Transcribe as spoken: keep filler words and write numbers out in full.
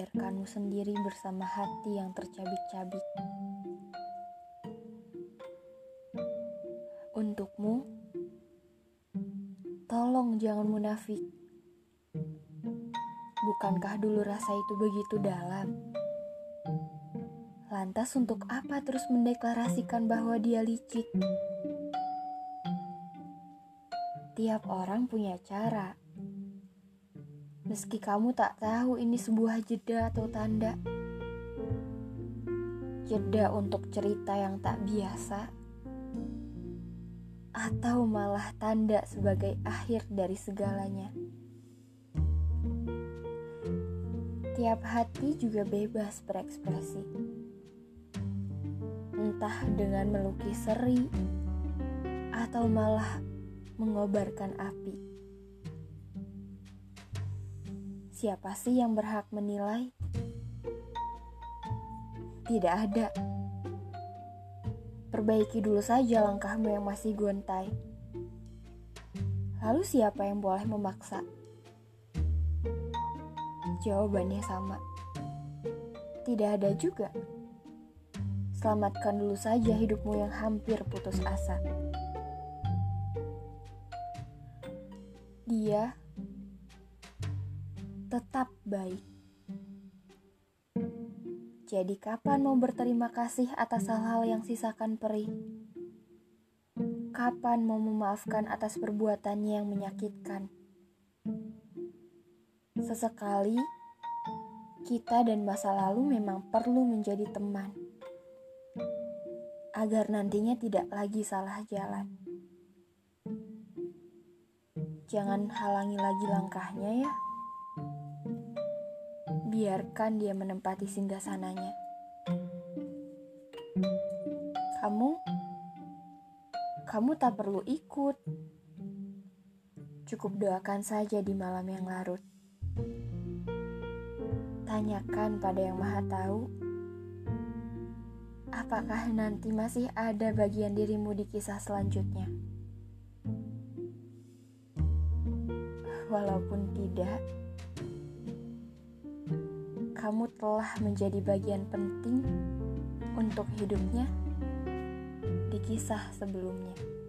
membiarkanmu sendiri bersama hati yang tercabik-cabik. Untukmu, tolong jangan munafik. Bukankah dulu rasa itu begitu dalam? Lantas untuk apa terus mendeklarasikan bahwa dia licik? Tiap orang punya cara. Meski kamu tak tahu ini sebuah jeda atau tanda. Jeda untuk cerita yang tak biasa. Atau malah tanda sebagai akhir dari segalanya. Tiap hati juga bebas berekspresi. Entah dengan melukis seri atau malah mengobarkan api. Siapa sih yang berhak menilai? Tidak ada. Perbaiki dulu saja langkahmu yang masih gontai. Lalu siapa yang boleh memaksa? Jawabannya sama. Tidak ada juga. Selamatkan dulu saja hidupmu yang hampir putus asa. Dia tetap baik. Jadi kapan mau berterima kasih atas hal-hal yang sisakan perih? Kapan mau memaafkan atas perbuatannya yang menyakitkan? Sesekali, kita dan masa lalu memang perlu menjadi teman. Agar nantinya tidak lagi salah jalan. Jangan halangi lagi langkahnya ya. Biarkan dia menempati singgasananya. Kamu, kamu tak perlu ikut. Cukup doakan saja di malam yang larut. Tanyakan pada Yang Maha Tahu, apakah nanti masih ada bagian dirimu di kisah selanjutnya? Walaupun tidak, kamu telah menjadi bagian penting untuk hidupnya di kisah sebelumnya.